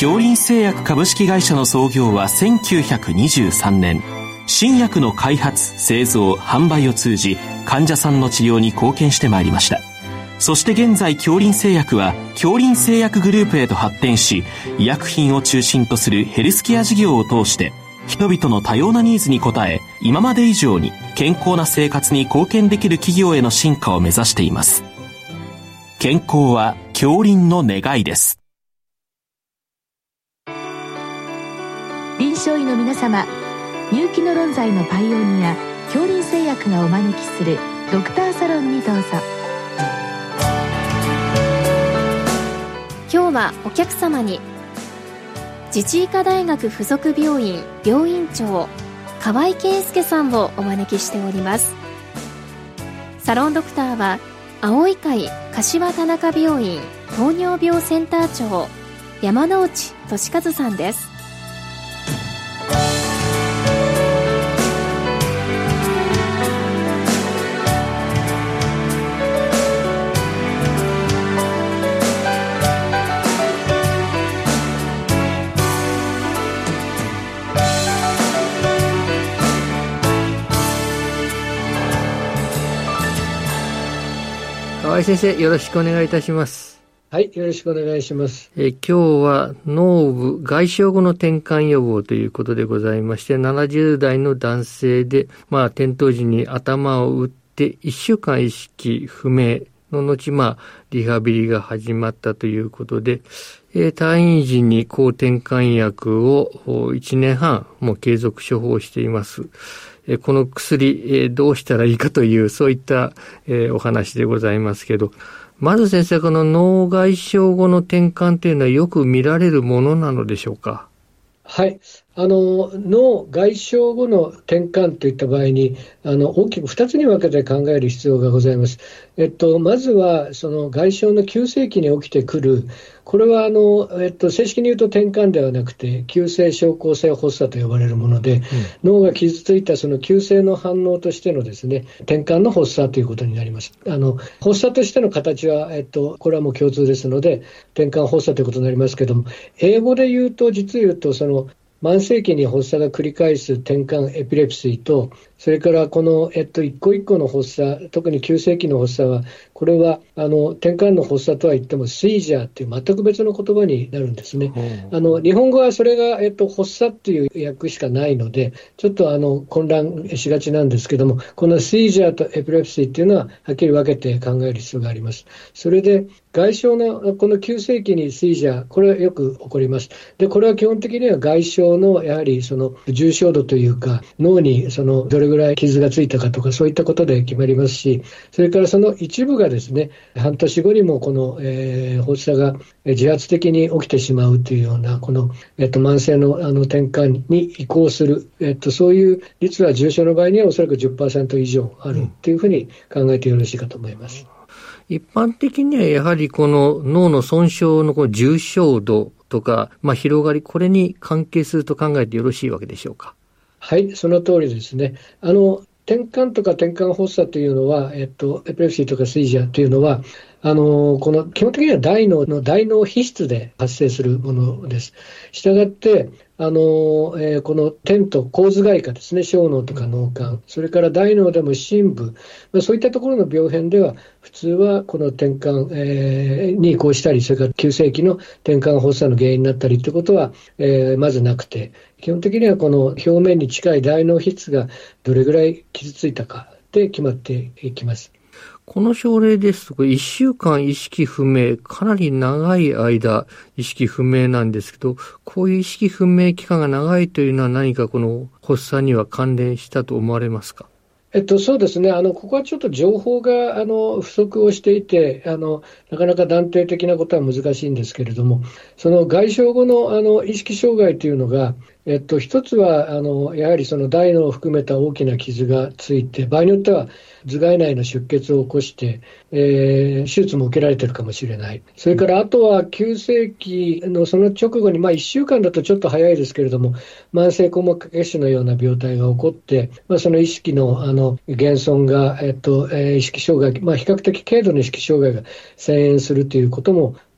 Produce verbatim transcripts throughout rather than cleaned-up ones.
京林製薬株式会社の創業はせんきゅうひゃくにじゅうさんねん。新薬の開発、製造、販売を通じ患者さんの治療に貢献してまいりました。そして現在京林製薬は京林製薬グループへと発展し、医薬品を中心とするヘルスケア事業を通して人々の多様なニーズに応え、今まで以上に健康な生活に貢献できる企業への進化を目指しています。健康は京林の願いです。 臨床医の皆様、入気の論剤のパイオニア京林製薬がお招きするドクターサロンにどうぞ。 今日はお客様に自治医科大学附属病院病院長河合圭介さんをお招きしております。サロンドクターは青い会柏田中病院糖尿病センター長山内俊和さんです。 河合先生、よろしくお願いいたします。 はい、よろしくお願いします。 え今日は脳部外傷後の転換予防ということでございまして、ななじゅう代の男性で、まあ、転倒時に頭を打っていっしゅうかん意識不明の後、まあ、リハビリが始まったということで、えー、退院時に抗転換薬をいちねんはんも継続処方しています。この薬、どうしたらいいかという、そういったお話でございますけど、まず先生、この脳外傷後の転換というのはよく見られるものなのでしょうか？ はい。あの、脳外傷後の転換といった場合に、あの、大きくふたつに分けて考える必要がございます。えっと、まずは、その外傷の急性期に起きてくる、これはあの、えっと、正式に言うと転換ではなくて、急性症候性発作と呼ばれるもので、うん、脳が傷ついたその急性の反応としてのですね、転換の発作ということになります。あの、発作としての形は、えっと、これはもう共通ですので、転換発作ということになりますけども、英語で言うと、実言うと、その、慢性期に発作が繰り返す転換エピレプシーと、それからこの、えっと、一個一個の発作、特に急性期の発作は、これは、あの、転換の発作とは言っても、シージャーっていう全く別の言葉になるんですね。あの、日本語はそれが、えっと、発作っていう訳しかないので、ちょっとあの、混乱しがちなんですけども、このシージャーとエピレプシーっていうのは、はっきり分けて考える必要があります。それで、外傷の、この急性期にシージャー、これはよく起こります。で、これは基本的には外傷の、やはりその重症度というか、脳にそのどれぐらい傷がついたかとか、そういったことで決まりますし、それからその一部がですね、半年後にもこの、えー、発作が自発的に起きてしまうというような、この、えっと、慢性のあの転換に移行する、えっと、そういう率は重症の場合にはおそらく じゅっパーセント 以上あるというふうに考えてよろしいかと思います。 一般的にはやはりこの脳の損傷のこの重症度とか、まあ、広がり、これに関係すると考えてよろしいわけでしょうか？ はい、その通りですね。あの、転換とか転換発作というのは、えっと、エピレプシーとかシージャーというのは、あの、この基本的には大脳の大脳皮質で発生するものです。したがって、あの、えー、この点と構図外科ですね、小脳とか脳幹、それから大脳でも深部、まあ、そういったところの病変では、普通はこの転換、えー、に移行したり、それから急性期の転換発作の原因になったりということは、えー、まずなくて、基本的にはこの表面に近い大脳皮質がどれぐらい傷ついたかで決まっていきます。 この症例ですと、いっしゅうかん意識不明、かなり長い間意識不明なんですけど、こういう意識不明期間が長いというのは何かこの発作には関連したと思われますか？ えっと、そうですね。あの、ここはちょっと情報が、あの、不足をしていて、あの、なかなか断定的なことは難しいんですけれども、その外傷後の、あの、意識障害というのが、えっと、一つは、あの、やはりその大脳を含めた大きな傷がついて、場合によっては頭蓋内の出血を起こして、えー、手術も受けられているかもしれない。それから、あとは急性期のその直後に、まあ、いっしゅうかんだとちょっと早いですけれども、慢性硬膜下血腫のような病態が起こって、まあ、その意識の、あの、減損が、えっと、えー、意識障害、まあ、比較的軽度の意識障害が遷延するということも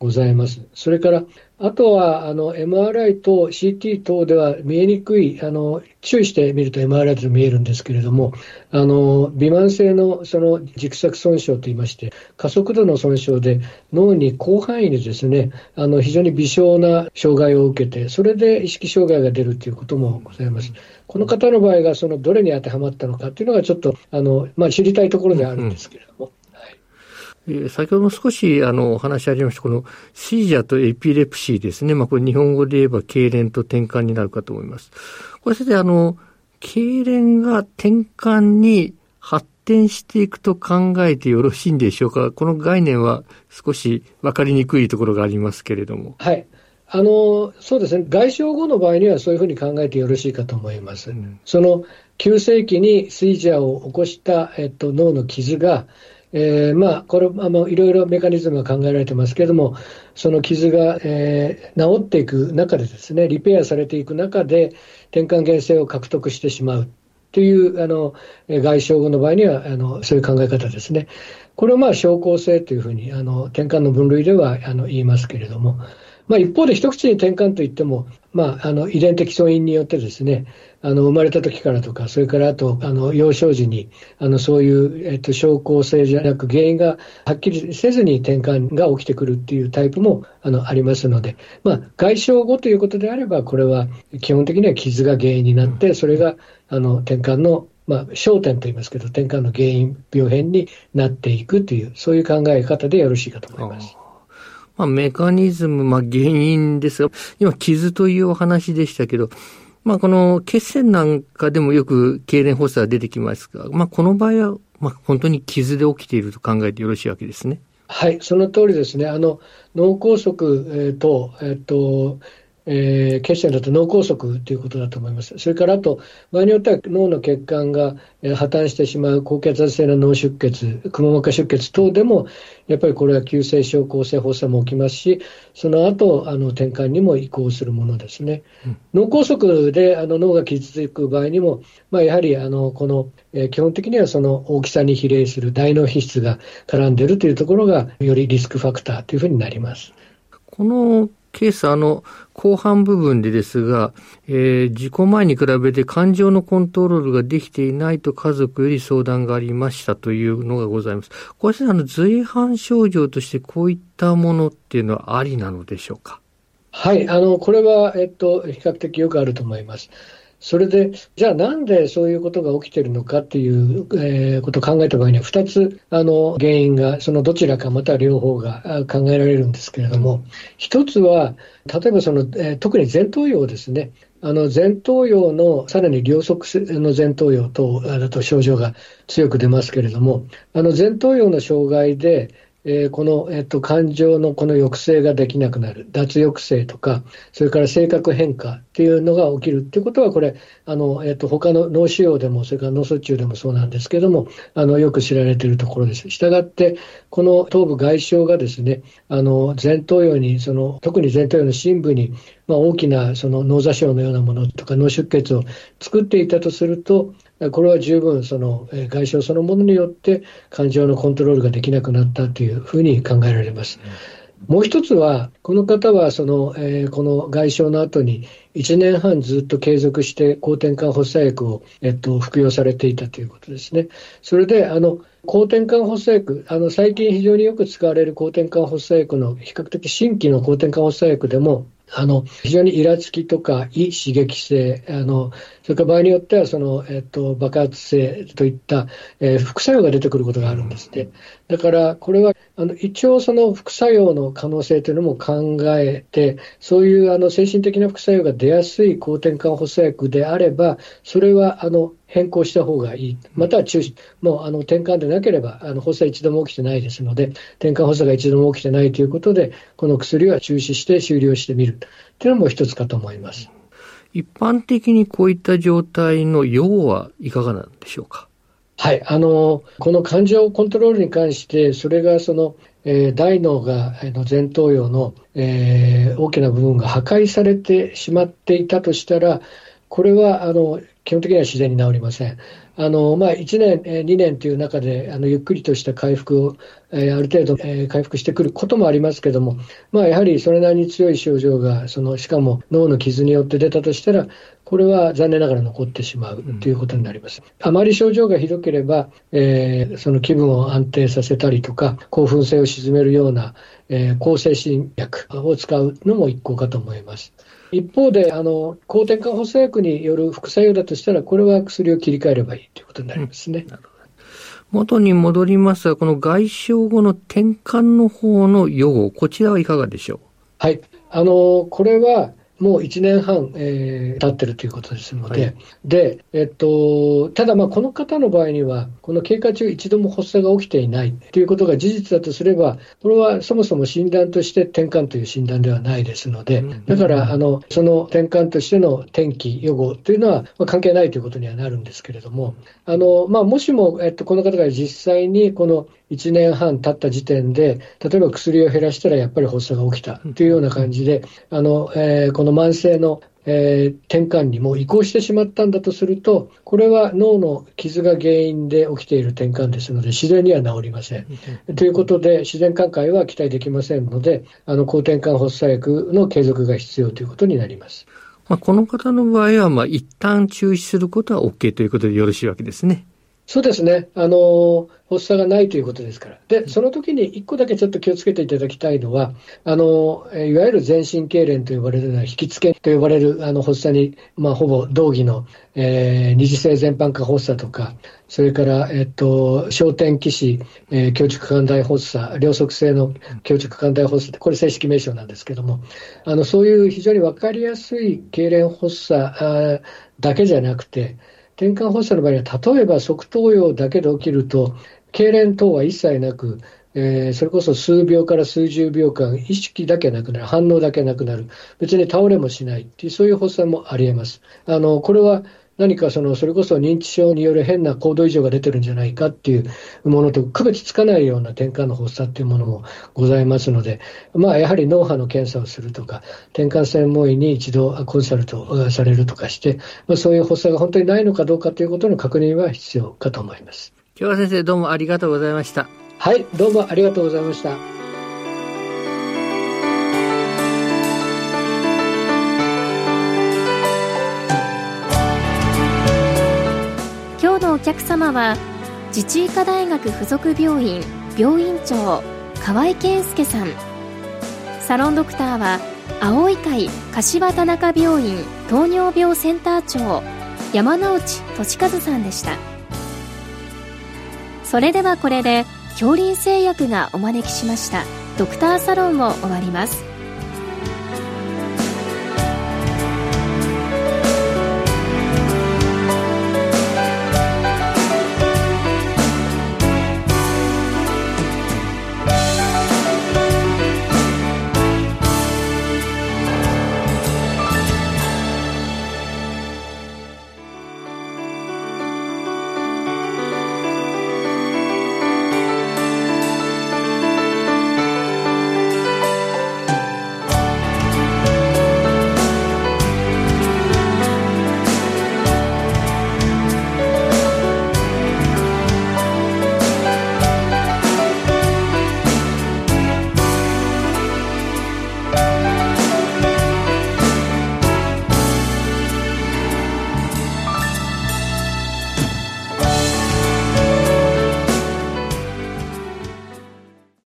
ございます。それからあとはあの エムアールアイ と シーティー 等では見えにくい、あの注意して見ると エムアールアイ と見えるんですけれども、あの微慢性のその軸索損傷といいまして、加速度の損傷で脳に広範囲にですね、あの非常に微小な障害を受けて、それで意識障害が出るということもございます。この方の場合がそのどれに当てはまったのかというのがちょっとあの、まあ、知りたいところではあるんですけれども、うん先ほど少しあのお話ありましたこのシージャーとエピレプシーですね。まあこれ日本語で言えば痙攣と転換になるかと思います。これ先生あの痙攣が転換に発展していくと考えてよろしいんでしょうか。この概念は少し分かりにくいところがありますけれども。 はい。あのそうですね。外傷後の場合にはそういうふうに考えてよろしいかと思います。うん、その急性期にシージャーを起こした、えっと、脳の傷がえー、まあ、これ、あの、いろいろメカニズムが考えられてますけれども、その傷が、えー、治っていく中でですね、リペアされていく中で、転換原性を獲得してしまうという、あの、外傷後の場合には、あの、そういう考え方ですね。これをまあ、症候性というふうに、あの、転換の分類では、あの、言いますけれども、まあ、一方で一口に転換といっても、まあ、あの遺伝的素因によってですね、あの生まれた時からとか、それからあとあの幼少時にあのそういう、えっと、症候性じゃなく原因がはっきりせずに転換が起きてくるっていうタイプもあのありますので、まあ、外傷後ということであれば、これは基本的には傷が原因になって、それがあの転換のまあ、焦点と言いますけど、転換の原因、病変になっていくという、そういう考え方でよろしいかと思います。 まあ、メカニズム、まあ、原因ですが、今、傷というお話でしたけど、まあ、この血栓なんかでもよく痙攣発作が出てきますが、まあ、この場合は、まあ、本当に傷で起きていると考えてよろしいわけですね。 はい、その通りですね。あの、脳梗塞、えー、と、えっ、ー、と、えー、血栓だと脳梗塞ということだと思います。それからあと、場合によっては脳の血管が、えー、破綻してしまう高血圧性の脳出血、くも膜下出血等でも、やっぱりこれは急性症候性発作も起きますし、その後、あの転換にも移行するものですね。うん、脳梗塞であの脳が傷つく場合にも、まあ、やはりあのこの、えー、基本的にはその大きさに比例する大脳皮質が絡んでいるというところが、よりリスクファクターというふうになります。 このケース、あの、後半部分でですが、えー、事故前に比べて感情のコントロールができていないと家族より相談がありましたというのがございます。これ、あの、随伴症状としてこういったものっていうのはありなのでしょうか。 はい、あの、これは、えっと、比較的よくあると思います。それで、じゃあなんでそういうことが起きているのかっていう、えー、ことを考えた場合にはふたつあの原因が、そのどちらかまたは両方が考えられるんですけれども、ひとつは例えばその、えー、特に前頭葉ですね。あの前頭葉のさらに両側の前頭葉等だと症状が強く出ますけれども、あの前頭葉の障害でえー、この、えっと、感情のこの抑制ができなくなる、脱抑制とか、それから性格変化っていうのが起きるっていうことは、これ、あの、えっと、他の脳腫瘍でも、それから脳卒中でもそうなんですけども、あの、よく知られているところです。したがって、この頭部外傷がですね、あの、前頭葉に、その、特に前頭葉の深部に、まあ、大きなその脳挫傷のようなものとか脳出血を作っていたとすると、これは十分その外傷そのものによって感情のコントロールができなくなったというふうに考えられます。もう一つは、この方はその、えー、この外傷の後にいちねんはんずっと継続して抗転換発作薬を、えっと、服用されていたということですね。それであの抗転換発作薬、あの最近非常によく使われる抗転換発作薬の比較的新規の抗転換発作薬でも、あの非常にイラつきとか胃刺激性、あのそれから場合によってはその、えっと、爆発性といった、えー、副作用が出てくることがあるんですね。だからこれはあの一応その副作用の可能性というのも考えて、そういうあの精神的な副作用が出やすい抗転換発作薬であれば、それはあの変更した方がいい、または中止、もうあの転換でなければ、あの発作一度も起きてないですので、転換発作が一度も起きてないということで、この薬は中止して終了してみるというのも一つかと思います。 一般的にこういった状態の要はいかがなんでしょうか。 はい、あのこの感情コントロールに関して、それがその、えー、大脳があの前頭葉の、えー、大きな部分が破壊されてしまっていたとしたら、これはあの基本的には自然に治りません。あのまあ、いちねん、えー、にねんという中であのゆっくりとした回復を、えー、ある程度、えー、回復してくることもありますけども、まあ、やはりそれなりに強い症状がそのしかも脳の傷によって出たとしたら、これは残念ながら残ってしまうということになります。うん、あまり症状がひどければ、えー、その気分を安定させたりとか興奮性を鎮めるような、えー、抗精神薬を使うのも一項かと思います。一方であの抗転換発作薬による副作用だとしたら、これは薬を切り替えればいいということになりますね。うん、なるほど。 元に戻りますが、この外傷後の転換の方の予後、こちらはいかがでしょう。 はい、あのこれはもういちねんはん、えー、経っているということですので、はい、でえっと、ただ、この方の場合には、この経過中一度も発作が起きていないということが事実だとすれば、これはそもそも診断として転換という診断ではないですので、だからあのその転換としての転機予後というのは、まあ、関係ないということにはなるんですけれども、あの、まあ、もしも、えっと、この方が実際にこのいちねんはん経った時点で、例えば薬を減らしたらやっぱり発作が起きたというような感じで、あの、えー、この慢性の、えー、転換にも移行してしまったんだとすると、これは脳の傷が原因で起きている転換ですので、自然には治りません。ということで、自然寛解は期待できませんので、あの抗転換発作薬の継続が必要ということになります。 まあ、この方の場合は、まあ、一旦中止することは OK ということでよろしいわけですね。 そうですね。あの、発作がないということですから。で、その時に一個だけちょっと気をつけていただきたいのは、あの、いわゆる全身痙攣と呼ばれるのは、引きつけと呼ばれるあの発作に、まあ、ほぼ同義の、えー、二次性全般化発作とか、それから、えっと、小天気死、えー、強直管大発作、両側性の強直管大発作、これ正式名称なんですけども、あの、そういう非常にわかりやすい痙攣発作だけじゃなくて、転換発作の場合には、例えば側頭葉だけで起きると、痙攣等は一切なく、えー、それこそ数秒から数十秒間、意識だけなくなる、反応だけなくなる、別に倒れもしないっていう、そういう発作もあり得ます。あの、これは何かその、それこそ認知症による変な行動異常が出てるんじゃないかっていうものと区別つかないような転換の発作っていうものもございますので、まあやはり脳波の検査をするとか、転換専門医に一度コンサルトされるとかして、まあ、そういう発作が本当にないのかどうかということの確認は必要かと思います。 今日は先生どうもありがとうございました。 はい、どうもありがとうございました。 今日のお客様は自治医科大学附属病院病院長河合健介さん、サロンドクターは青い会柏田中病院糖尿病センター長山内俊和さんでした。それではこれで恐林製薬がお招きしましたドクターサロンを終わります。